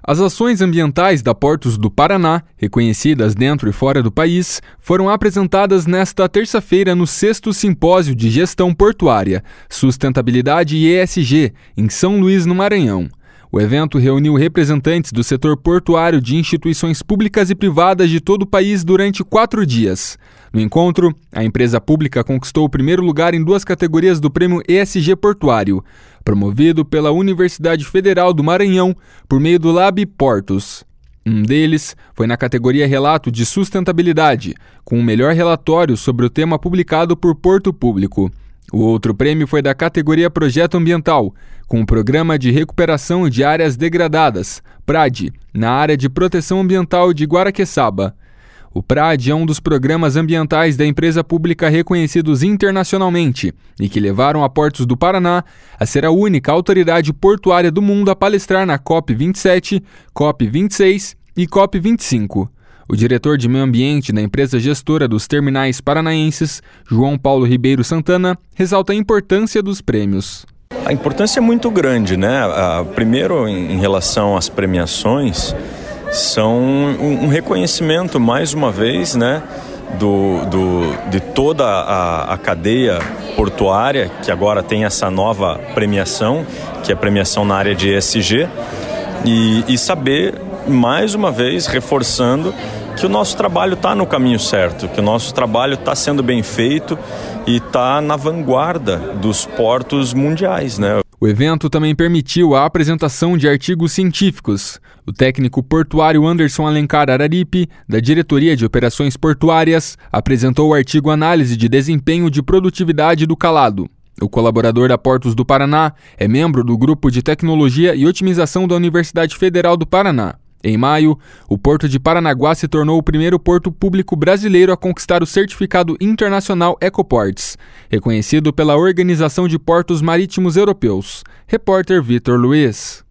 As ações ambientais da Portos do Paraná, reconhecidas dentro e fora do país, foram apresentadas nesta terça-feira no 6º Simpósio de Gestão Portuária, Sustentabilidade e ESG, em São Luís, no Maranhão. O evento reuniu representantes do setor portuário de instituições públicas e privadas de todo o país durante 4 dias. No encontro, a empresa pública conquistou o primeiro lugar em 2 categorias do Prêmio ESG Portuário, promovido pela Universidade Federal do Maranhão por meio do Lab Portos. Um deles foi na categoria Relato de Sustentabilidade, com o melhor relatório sobre o tema publicado por Porto Público. O outro prêmio foi da categoria Projeto Ambiental, com o Programa de Recuperação de Áreas Degradadas, PRAD, na área de proteção ambiental de Guaraqueçaba. O PRAD é um dos programas ambientais da empresa pública reconhecidos internacionalmente e que levaram a Portos do Paraná a ser a única autoridade portuária do mundo a palestrar na COP27, COP26 e COP25. O diretor de meio ambiente da empresa gestora dos terminais paranaenses, João Paulo Ribeiro Santana, ressalta a importância dos prêmios. A importância é muito grande, né? Primeiro, em relação às premiações, são um reconhecimento, mais uma vez, né, de toda a cadeia portuária, que agora tem essa nova premiação, que é a premiação na área de ESG, e saber, mais uma vez, reforçando que o nosso trabalho está no caminho certo, que o nosso trabalho está sendo bem feito e está na vanguarda dos portos mundiais, né? O evento também permitiu a apresentação de artigos científicos. O técnico portuário Anderson Alencar Araripe, da Diretoria de Operações Portuárias, apresentou o artigo Análise de Desempenho de Produtividade do Calado. O colaborador da Portos do Paraná é membro do Grupo de Tecnologia e Otimização da Universidade Federal do Paraná. Em maio, o Porto de Paranaguá se tornou o primeiro porto público brasileiro a conquistar o certificado internacional Ecoports, reconhecido pela Organização de Portos Marítimos Europeus. Repórter Vitor Luiz.